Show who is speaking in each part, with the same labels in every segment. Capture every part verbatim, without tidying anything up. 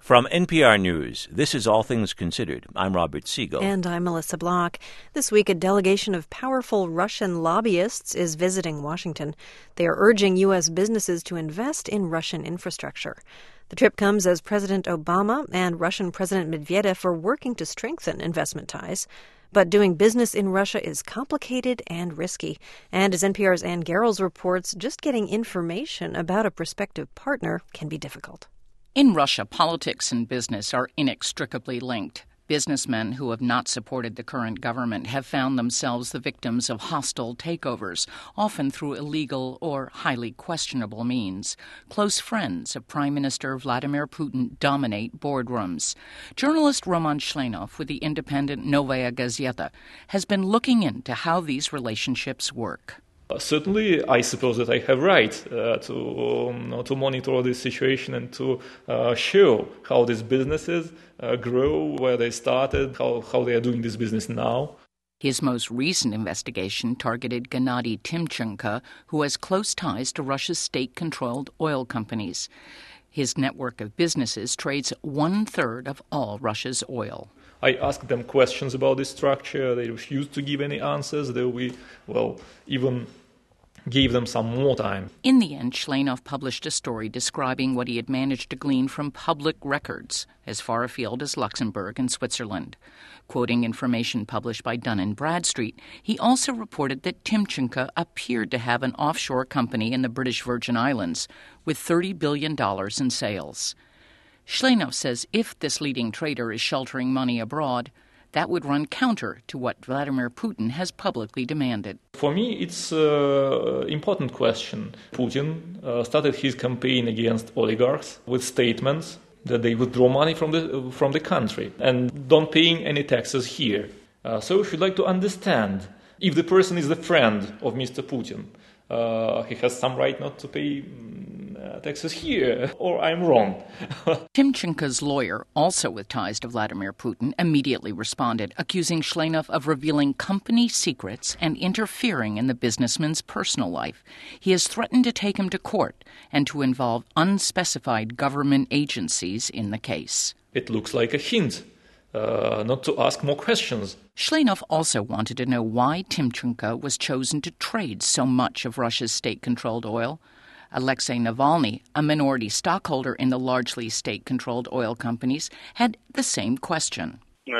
Speaker 1: From N P R News, this is All Things Considered. I'm Robert Siegel.
Speaker 2: And I'm Melissa Block. This week, a delegation of powerful Russian lobbyists is visiting Washington. They are urging U S businesses to invest in Russian infrastructure. The trip comes as President Obama and Russian President Medvedev are working to strengthen investment ties. But doing business in Russia is complicated and risky. And as N P R's Ann Garrels reports, just getting information about a prospective partner can be difficult.
Speaker 3: In Russia, politics and business are inextricably linked. Businessmen who have not supported the current government have found themselves the victims of hostile takeovers, often through illegal or highly questionable means. Close friends of Prime Minister Vladimir Putin dominate boardrooms. Journalist Roman Shlenov with the independent Novaya Gazeta has been looking into how these relationships work.
Speaker 4: Uh, certainly, I suppose that I have right uh, to um, to monitor this situation and to uh, show how these businesses uh, grow, where they started, how, how they are doing this business now.
Speaker 3: His most recent investigation targeted Gennady Timchenko, who has close ties to Russia's state-controlled oil companies. His network of businesses trades one-third of all Russia's oil.
Speaker 4: I asked them questions about this structure. They refused to give any answers, though we, well, even gave them some more time.
Speaker 3: In the end, Shlenov published a story describing what he had managed to glean from public records as far afield as Luxembourg and Switzerland. Quoting information published by Dun and Bradstreet, he also reported that Timchenko appeared to have an offshore company in the British Virgin Islands with thirty billion dollars in sales. Shlenov says if this leading trader is sheltering money abroad, that would run counter to what Vladimir Putin has publicly demanded.
Speaker 4: For me, it's an important question. Putin uh, started his campaign against oligarchs with statements that they withdraw money from the from the country and don't paying any taxes here. Uh, so if you'd like to understand if the person is the friend of Mister Putin, uh, he has some right not to pay Uh, taxes here, or I'm wrong.
Speaker 3: Timchenko's lawyer, also with ties to Vladimir Putin, immediately responded, accusing Shlenov of revealing company secrets and interfering in the businessman's personal life. He has threatened to take him to court and to involve unspecified government agencies in the case.
Speaker 4: It looks like a hint uh, not to ask more questions.
Speaker 3: Shlenov also wanted to know why Timchenko was chosen to trade so much of Russia's state-controlled oil. Alexei Navalny, a minority stockholder in the largely state-controlled oil companies, had the same question.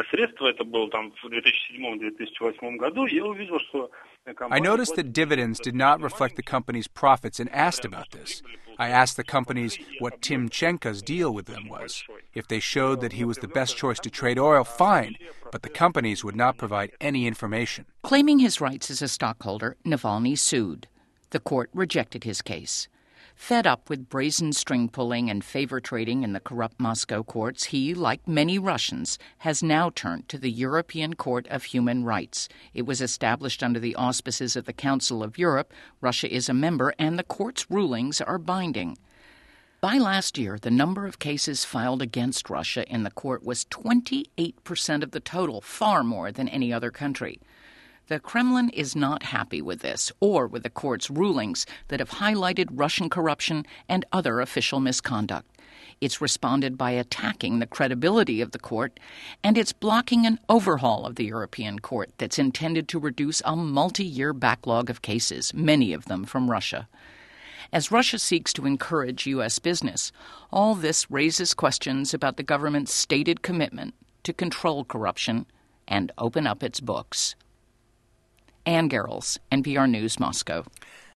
Speaker 5: I noticed that dividends did not reflect the company's profits and asked about this. I asked the companies what Timchenko's deal with them was. If they showed that he was the best choice to trade oil, fine, but the companies would not provide any information.
Speaker 3: Claiming his rights as a stockholder, Navalny sued. The court rejected his case. Fed up with brazen string-pulling and favor trading in the corrupt Moscow courts, he, like many Russians, has now turned to the European Court of Human Rights. It was established under the auspices of the Council of Europe. Russia is a member, and the court's rulings are binding. By last year, the number of cases filed against Russia in the court was twenty-eight percent of the total, far more than any other country. The Kremlin is not happy with this or with the court's rulings that have highlighted Russian corruption and other official misconduct. It's responded by attacking the credibility of the court, and it's blocking an overhaul of the European Court that's intended to reduce a multi-year backlog of cases, many of them from Russia. As Russia seeks to encourage U S business, all this raises questions about the government's stated commitment to control corruption and open up its books. Ann Garrels, N P R News, Moscow.